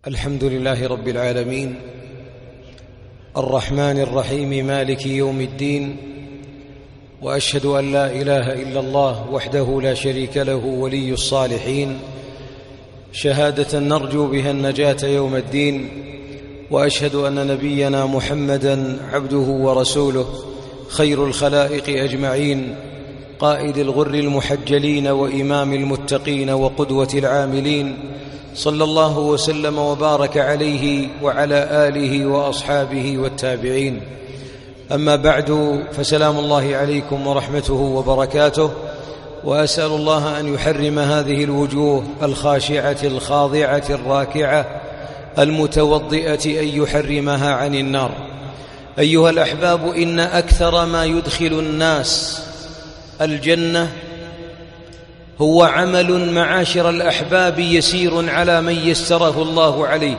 الحمد لله رب العالمين الرحمن الرحيم مالك يوم الدين، وأشهد أن لا إله إلا الله وحده لا شريك له ولي الصالحين، شهادة نرجو بها النجاة يوم الدين. وأشهد أن نبينا محمدًا عبده ورسوله خير الخلائق أجمعين، قائد الغر المحجلين وإمام المتقين وقدوة العاملين، صلى الله وسلم وبارك عليه وعلى آله وأصحابه والتابعين. أما بعد، فسلام الله عليكم ورحمته وبركاته، وأسأل الله أن يحرم هذه الوجوه الخاشعة الخاضعة الراكعة المتوضئة، أن يحرمها عن النار. أيها الأحباب، إن أكثر ما يدخل الناس الجنة هو عمل معاشر الأحباب يسير على من يسره الله عليه.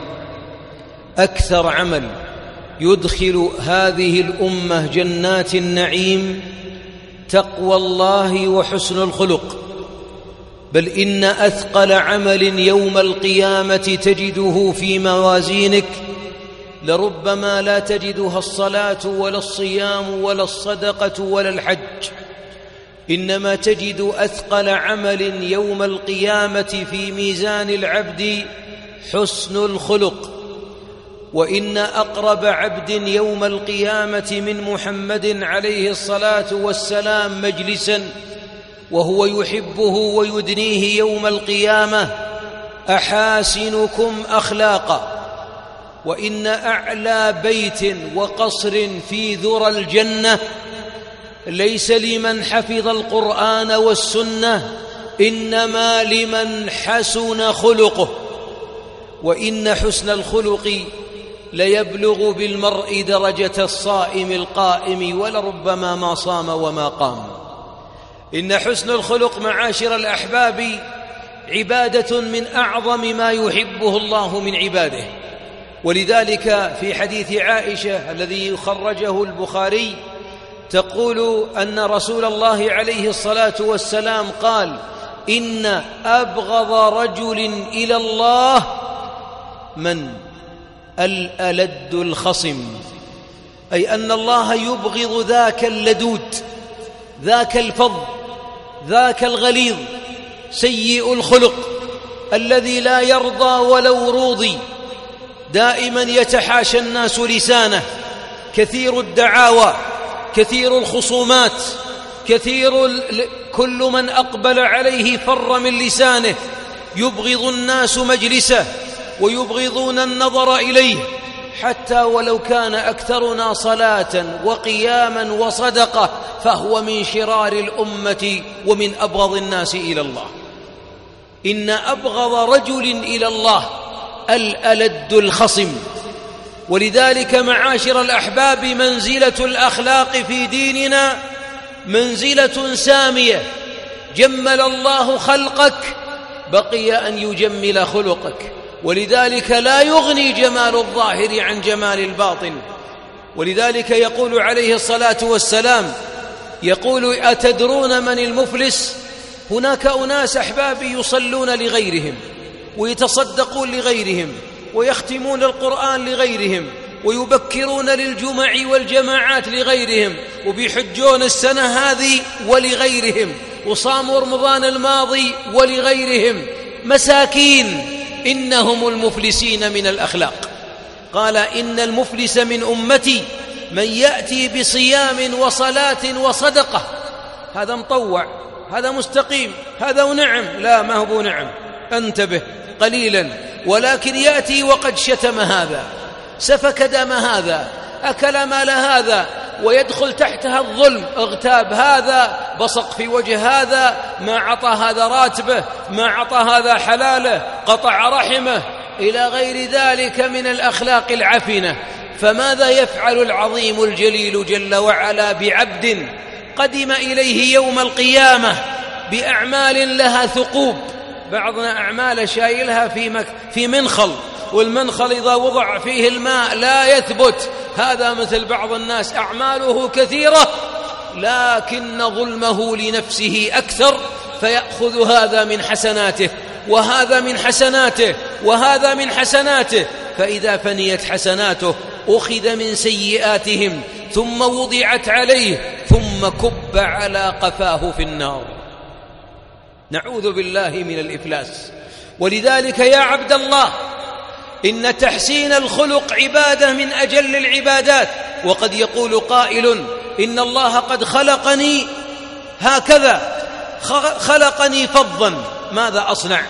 أكثر عمل يدخل هذه الأمة جنات النعيم تقوى الله وحسن الخلق، بل إن أثقل عمل يوم القيامة تجده في موازينك لربما لا تجدها الصلاة ولا الصيام ولا الصدقة ولا الحج، إنما تجد أثقل عمل يوم القيامة في ميزان العبد حسن الخلق. وإن أقرب عبد يوم القيامة من محمد عليه الصلاة والسلام مجلسا وهو يحبه ويدنيه يوم القيامة أحاسنكم أخلاقا. وإن أعلى بيت وقصر في ذرى الجنة ليس لمن حفظ القرآن والسنة، إنما لمن حسن خلقه. وإن حسن الخلق ليبلغ بالمرء درجة الصائم القائم ولربما ما صام وما قام. إن حسن الخلق معاشر الأحباب عبادة من أعظم ما يحبه الله من عباده. ولذلك في حديث عائشة الذي خرجه البخاري تقول أن رسول الله عليه الصلاة والسلام قال: إن أبغض رجل إلى الله من الألد الخصم، أي أن الله يبغض ذاك اللدود، ذاك الفظ، ذاك الغليظ، سيء الخلق، الذي لا يرضى ولو روضي، دائما يتحاشى الناس لسانه، كثير الدعاوى، كثير الخصومات، كل من أقبل عليه فر من لسانه، يبغض الناس مجلسه ويبغضون النظر إليه، حتى ولو كان أكثرنا صلاة وقياما وصدقة فهو من شرار الأمة ومن أبغض الناس إلى الله. إن أبغض رجل إلى الله الألد الخصم. ولذلك معاشر الأحباب منزلة الأخلاق في ديننا منزلة سامية. جمل الله خلقك، بقي أن يجمل خلقك. ولذلك لا يغني جمال الظاهر عن جمال الباطن. ولذلك يقول عليه الصلاة والسلام، يقول: أتدرون من المفلس؟ هناك أناس أحبابي يصلون لغيرهم ويتصدقون لغيرهم ويختمون القرآن لغيرهم ويبكرون للجمع والجماعات لغيرهم وبيحجون السنة هذه ولغيرهم وصاموا رمضان الماضي ولغيرهم، مساكين، إنهم المفلسين من الأخلاق. قال: إن المفلس من أمتي من يأتي بصيام وصلاة وصدقة. هذا مطوع، هذا مستقيم، هذا ونعم. لا، ما هو نعم، انتبه قليلا. ولكن يأتي وقد شتم هذا، سفك دم هذا، أكل مال هذا، ويدخل تحتها الظلم، اغتاب هذا، بصق في وجه هذا، ما عطى هذا راتبه، ما عطى هذا حلاله، قطع رحمه، إلى غير ذلك من الأخلاق العفنة. فماذا يفعل العظيم الجليل جل وعلا بعبد قدم إليه يوم القيامة بأعمال لها ثقوب؟ بعضنا أعمال شايلها في منخل، والمنخل إذا وضع فيه الماء لا يثبت. هذا مثل بعض الناس أعماله كثيرة لكن ظلمه لنفسه أكثر، فيأخذ هذا من حسناته وهذا من حسناته وهذا من حسناته، فإذا فنيت حسناته أخذ من سيئاتهم ثم وضعت عليه ثم كب على قفاه في النار. نعوذ بالله من الإفلاس. ولذلك يا عبد الله، إن تحسين الخلق عبادة من أجل العبادات. وقد يقول قائل: إن الله قد خلقني هكذا، خلقني فظا، ماذا أصنع؟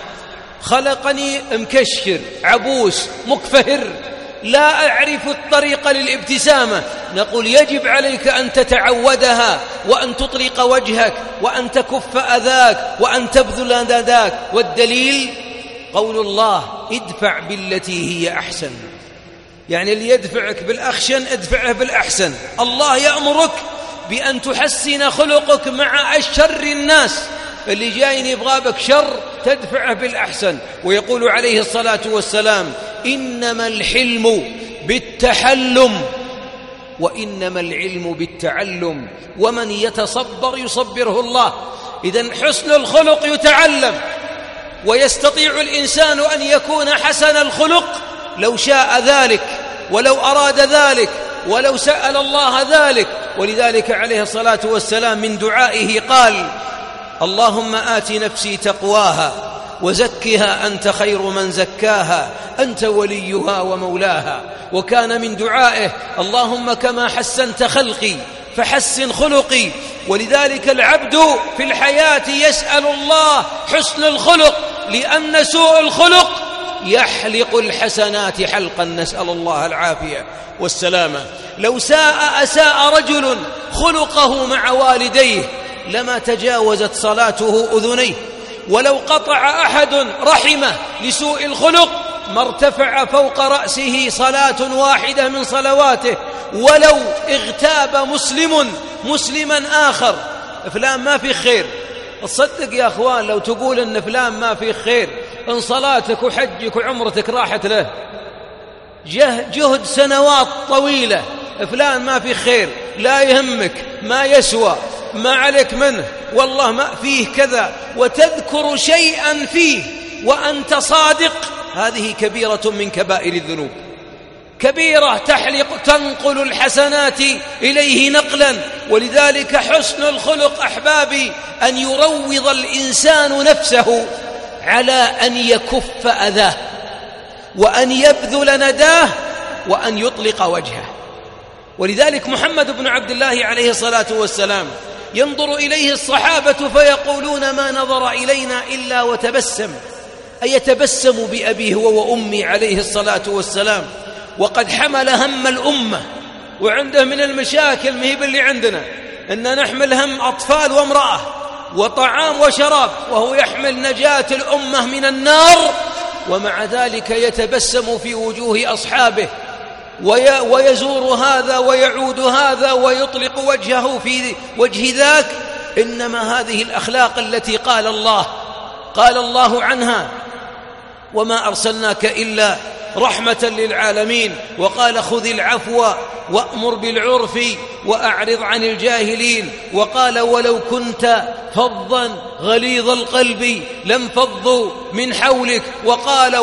خلقني مكشر عبوس مكفهر، لا أعرف الطريق للابتسامة. نقول: يجب عليك أن تتعودها، وأن تطلق وجهك، وأن تكف أذاك، وأن تبذل نداك. والدليل قول الله: ادفع بالتي هي أحسن. يعني اللي يدفعك بالأخشن ادفعه بالأحسن. الله يأمرك بأن تحسن خلقك مع الشر الناس، اللي جاين يبغى بك شر تدفعه بالأحسن. ويقول عليه الصلاة والسلام: إنما الحلم بالتحلم وإنما العلم بالتعلم، ومن يتصبر يصبره الله. إذن حسن الخلق يتعلم، ويستطيع الإنسان أن يكون حسن الخلق لو شاء ذلك، ولو أراد ذلك، ولو سأل الله ذلك. ولذلك عليه الصلاة والسلام من دعائه قال: اللهم آت نفسي تقواها وزكها أنت خير من زكاها أنت وليها ومولاها. وكان من دعائه: اللهم كما حسنت خلقي فحسن خلقي. ولذلك العبد في الحياة يسأل الله حسن الخلق، لأن سوء الخلق يحلق الحسنات حلقا، نسأل الله العافية والسلامة. لو أساء رجل خلقه مع والديه لما تجاوزت صلاته أذنيه، ولو قطع أحد رحمه لسوء الخلق ما ارتفع فوق رأسه صلاة واحدة من صلواته. ولو اغتاب مسلما آخر: فلان ما في خير. تصدق يا أخوان لو تقول إن فلان ما في خير، إن صلاتك وحجك وعمرتك راحت له، جهد سنوات طويلة، فلان ما في خير، لا يهمك، ما يسوى، ما عليك منه، والله ما فيه كذا، وتذكر شيئا فيه وأنت صادق، هذه كبيرة من كبائر الذنوب، كبيرة تنقل الحسنات إليه نقلا. ولذلك حسن الخلق أحبابي أن يروض الإنسان نفسه على أن يكف أذاه، وأن يبذل نداه، وأن يطلق وجهه. ولذلك محمد بن عبد الله عليه الصلاة والسلام ينظر إليه الصحابة فيقولون: ما نظر إلينا إلا وتبسم، أي يتبسم بأبيه وأمي عليه الصلاة والسلام، وقد حمل هم الأمة. وعنده من المشاكل مهيب اللي عندنا، أن نحمل هم أطفال وامرأة وطعام وشراب، وهو يحمل نجاة الأمة من النار، ومع ذلك يتبسم في وجوه أصحابه، ويزور هذا ويعود هذا ويطلق وجهه في وجه ذاك. إنما هذه الأخلاق التي قال الله عنها: وما أرسلناك إلا رحمة للعالمين. وقال: خذ العفو وأمر بالعرف وأعرض عن الجاهلين. وقال: ولو كنت فظا غليظ القلب لانفضوا من حولك. وقال: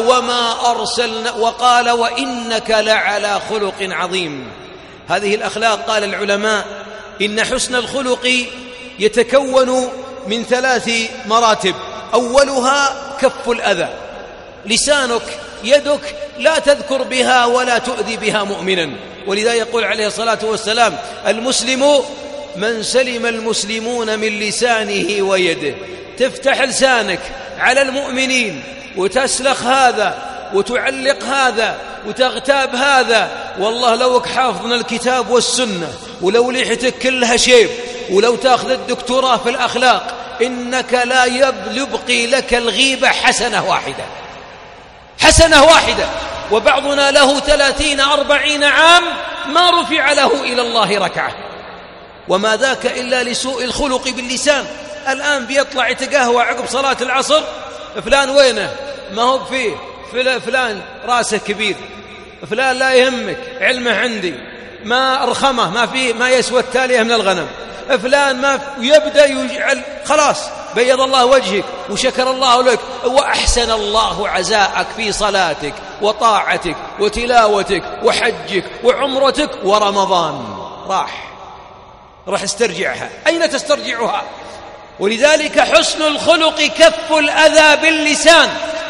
وقال: وإنك لعلى خلق عظيم. هذه الأخلاق قال العلماء إن حسن الخلق يتكون من 3 مراتب. أولها كف الأذى، لسانك يدك لا تذكر بها ولا تؤذي بها مؤمنا. ولذا يقول عليه الصلاة والسلام: المسلم من سلم المسلمون من لسانه ويده. تفتح لسانك على المؤمنين وتسلخ هذا وتعلق هذا وتغتاب هذا، والله لوك حافظنا الكتاب والسنة، ولو ليحتك كلها شيب، ولو تأخذ الدكتوراه في الأخلاق، إنك لا يبقي لك الغيبة حسنة واحدة. وبعضنا له 30-40 عام ما رفع له إلى الله ركعة، وما ذاك إلا لسوء الخلق باللسان. الآن بيطلع يتقهوى عقب صلاة العصر: فلان وينه؟ ما هو فيه، فلان راسه كبير، فلان لا يهمك، علمه عندي، ما أرخمه، ما فيه، ما يسوى التالية من الغنم، فلان ما يبدأ يجعل خلاص بيض الله وجهك وشكر الله لك وأحسن الله عزاءك في صلاتك وطاعتك وتلاوتك وحجك وعمرتك ورمضان، راح استرجعها. أين تسترجعها؟ ولذلك حسن الخلق كف الأذى باللسان.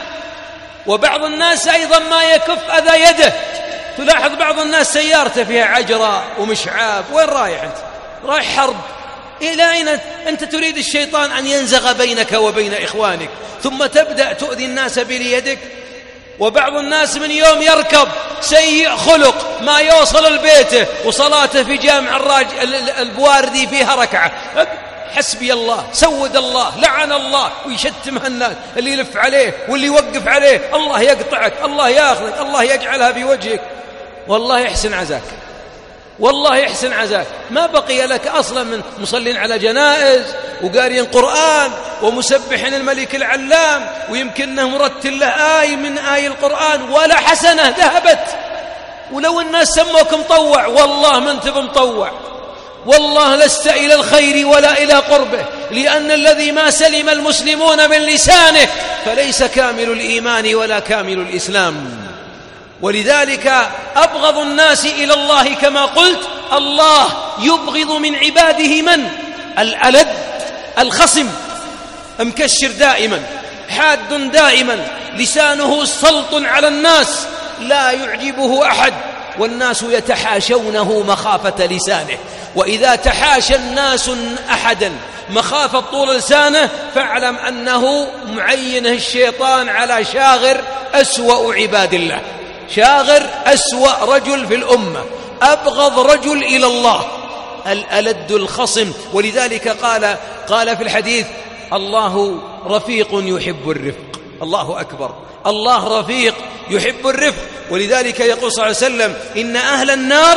وبعض الناس أيضا ما يكف أذى يده. تلاحظ بعض الناس سيارته فيها عجرة ومشعاب، وين رايح أنت؟ رايح حرب. إلى أين أنت تريد الشيطان أن ينزغ بينك وبين إخوانك، ثم تبدأ تؤذي الناس بيدك. وبعض الناس من يوم يركب سيء خلق ما يوصل البيته، وصلاته في جامع البواردي فيها ركعة، حسبي الله، سود الله، لعن الله، ويشتمها الناس، اللي يلف عليه واللي يوقف عليه، الله يقطعك، الله ياخذك، الله يجعلها بوجهك. والله يحسن عزاك، والله يحسن عزاك. ما بقي لك أصلا من مصلين على جنائز وقارين قرآن ومسبحين الملك العلام، ويمكنه مرتل له آية من آي القرآن، ولا حسنة ذهبت. ولو الناس سموك مطوع، والله ما انت بمطوع، والله لست إلى الخير ولا إلى قربه، لأن الذي ما سلم المسلمون من لسانه فليس كامل الإيمان ولا كامل الإسلام. ولذلك أبغض الناس إلى الله كما قلت الله يبغض من عباده من؟ الألد الخصم، مكشر دائما، حاد دائما، لسانه سلط على الناس، لا يعجبه أحد، والناس يتحاشونه مخافة لسانه. وإذا تحاشى الناس أحدا مخافة طول لسانه فاعلم أنه معينه الشيطان على شاغر أسوأ عباد الله، شاغر أسوأ رجل في الأمة، أبغض رجل إلى الله، الألد الخصم. ولذلك قال في الحديث الله رفيق يحب الرفق. الله أكبر، الله رفيق يحب الرفق. ولذلك يقول صلى الله عليه وسلم إن أهل النار،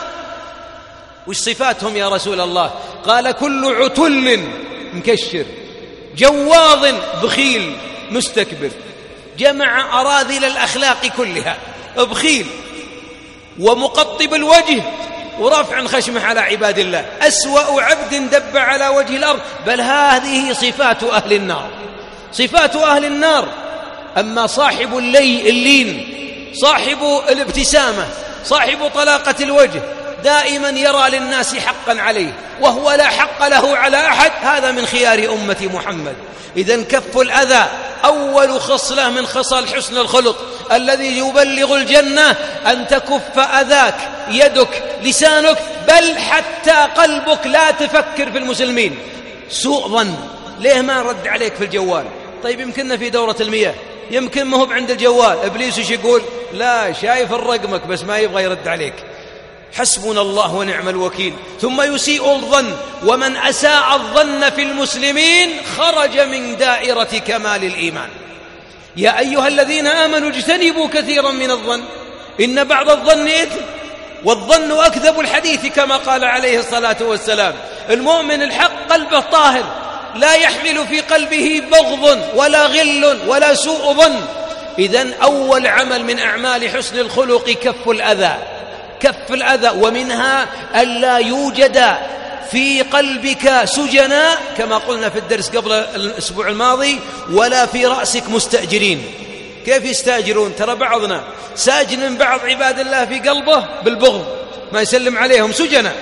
وش صفاتهم يا رسول الله؟ قال كل عتل مكشر، جواظ بخيل مستكبر، جمع أراذل الأخلاق كلها، بخيل ومقطب الوجه ورافع خشمه على عباد الله، أسوأ عبد دب على وجه الأرض. بل هذه صفات أهل النار، صفات أهل النار. أما صاحب اللين، صاحب الابتسامة، صاحب طلاقة الوجه، دائما يرى للناس حقا عليه وهو لا حق له على أحد، هذا من خيار أمة محمد. إذن كف الأذى أول خصلة من خصال حسن الخلق الذي يبلغ الجنة، أن تكف أذاك، يدك، لسانك، بل حتى قلبك لا تفكر في المسلمين. سوء ظن، ليه ما رد عليك في الجوال؟ طيب يمكننا في دورة المياه، يمكن ما هو عند الجوال، إبليس ايش يقول؟ لا، شايف الرقمك بس ما يبغى يرد عليك. حسبنا الله ونعم الوكيل. ثم يسيء الظن، ومن أساء الظن في المسلمين خرج من دائرة كمال الإيمان. يا أيها الذين آمنوا اجتنبوا كثيرا من الظن إن بعض الظن إثم والظن أكذب الحديث، كما قال عليه الصلاة والسلام. المؤمن الحق قلبه طاهر، لا يحمل في قلبه بغض ولا غل ولا سوء ظن. إذن أول عمل من أعمال حسن الخلق كف الأذى، كف الأذى. ومنها ألا يوجد في قلبك سجناء كما قلنا في الدرس قبل الأسبوع الماضي، ولا في رأسك مستأجرين. كيف يستأجرون؟ ترى بعضنا ساجن من بعض عباد الله في قلبه بالبغض، ما يسلم عليهم، سجناء،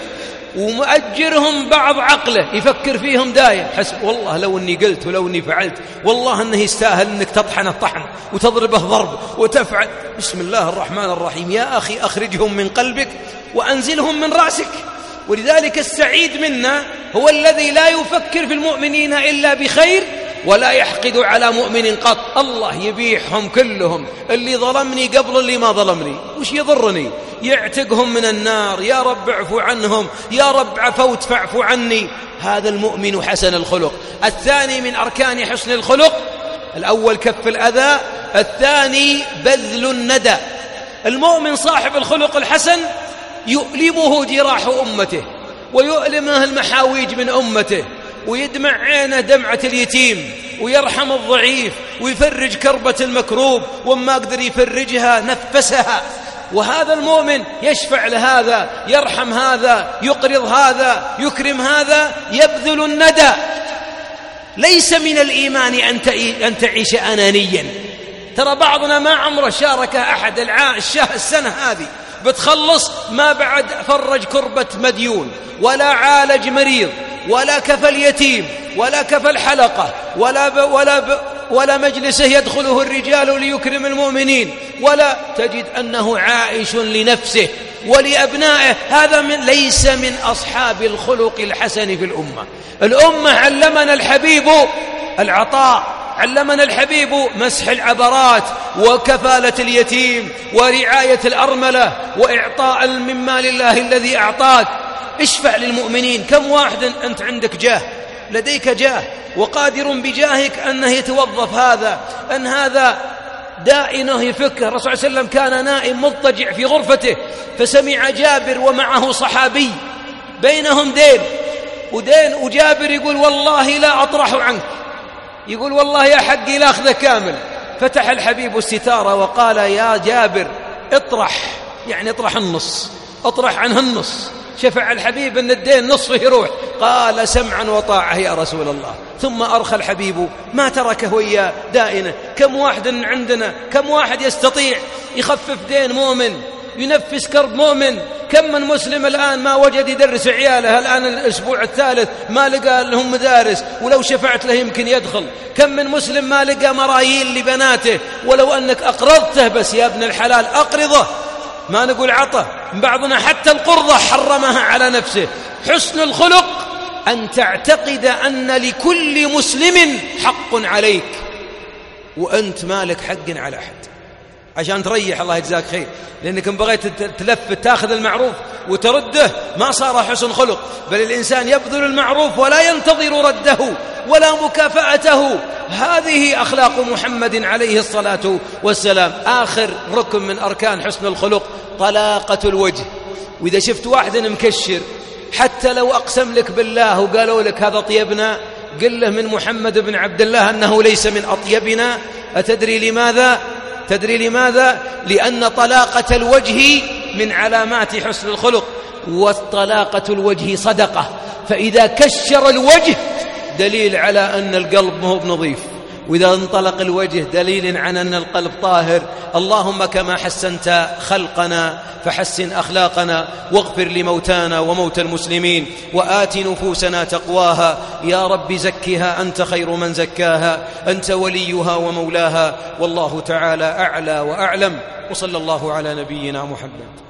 ومؤجرهم بعض عقله يفكر فيهم دايم، حسب والله لو أني قلت ولو أني فعلت، والله أنه يستاهل أنك تطحنه طحن وتضربه ضرب وتفعل. بسم الله الرحمن الرحيم. يا أخي أخرجهم من قلبك وأنزلهم من رأسك. ولذلك السعيد منا هو الذي لا يفكر في المؤمنين إلا بخير ولا يحقد على مؤمن قط. الله يبيحهم كلهم، اللي ظلمني قبل اللي ما ظلمني، وش يضرني؟ يعتقهم من النار، يا رب اعفو عنهم، يا رب عفوت فاعفو عني. هذا المؤمن حسن الخلق. الثاني من أركان حسن الخلق، الأول كف الأذى، الثاني بذل الندى. المؤمن صاحب الخلق الحسن يؤلمه جراح أمته ويؤلمه المحاويج من أمته، ويدمع عينه دمعة اليتيم، ويرحم الضعيف، ويفرج كربة المكروب، وما قدر يفرجها نفسها. وهذا المؤمن يشفع لهذا، يرحم هذا، يقرض هذا، يكرم هذا، يبذل الندى. ليس من الإيمان أن تعيش أنانيا. ترى بعضنا ما عمره شارك أحد السنة هذه بتخلص ما بعد فرج كربة مديون، ولا عالج مريض، ولا كفى اليتيم، ولا كفى الحلقة، ولا مجلسه يدخله الرجال ليكرم المؤمنين، ولا تجد أنه عائش لنفسه ولأبنائه. هذا ليس من أصحاب الخلق الحسن في الأمة. علمنا الحبيب العطاء، علمنا الحبيب مسح العبرات وكفالة اليتيم ورعاية الأرملة وإعطاء من مال الله الذي أعطاك. اشفع للمؤمنين. كم واحد أنت عندك جاه، لديك جاه وقادر بجاهك أنه يتوظف أن هذا دائنه يفكه. الرسول صلى الله عليه وسلم كان نائم مضطجع في غرفته فسمع جابر ومعه صحابي بينهم دين، وجابر يقول والله لا أطرح عنك، يقول والله يا حقي لا أخذه كامل. فتح الحبيب الستارة وقال يا جابر اطرح، يعني اطرح النص، اطرح عنه النص. شفع الحبيب أن الدين نصفه يروح. قال سمعا وطاعة يا رسول الله. ثم أرخى الحبيب ما تركه وياه دائنه. كم واحد عندنا، كم واحد يستطيع يخفف دين مؤمن، ينفس كرب مؤمن؟ كم من مسلم الآن ما وجد يدرس عياله، الآن الأسبوع الثالث ما لقى لهم مدارس، ولو شفعت له يمكن يدخل. كم من مسلم ما لقى مرايين لبناته، ولو أنك أقرضته بس يا ابن الحلال أقرضه، ما نقول عطه. بعضنا حتى القرضة حرمها على نفسه. حسن الخلق أن تعتقد أن لكل مسلم حق عليك وأنت مالك حق على أحد، عشان تريح. الله يجزاك خير، لأنك إن بغيت تلفت تاخذ المعروف وترده ما صار حسن خلق، بل الإنسان يبذل المعروف ولا ينتظر رده ولا مكافأته. هذه أخلاق محمد عليه الصلاة والسلام. آخر ركن من أركان حسن الخلق طلاقة الوجه. وإذا شفت واحد مكشر حتى لو أقسم لك بالله وقالوا لك هذا طيبنا، قل له من محمد بن عبد الله أنه ليس من أطيبنا. أتدري لماذا؟ لأن طلاقة الوجه من علامات حسن الخلق، والطلاقة الوجه صدقة. فإذا كشر الوجه دليل على أن القلب مهو بنظيف، وإذا انطلق الوجه دليل على أن القلب طاهر. اللهم كما حسنت خلقنا فحسن أخلاقنا، واغفر لموتانا وموتى المسلمين، وآت نفوسنا تقواها. يا رب زكها، أنت خير من زكاها، أنت وليها ومولاها. والله تعالى أعلى وأعلم، وصلى الله على نبينا محمد.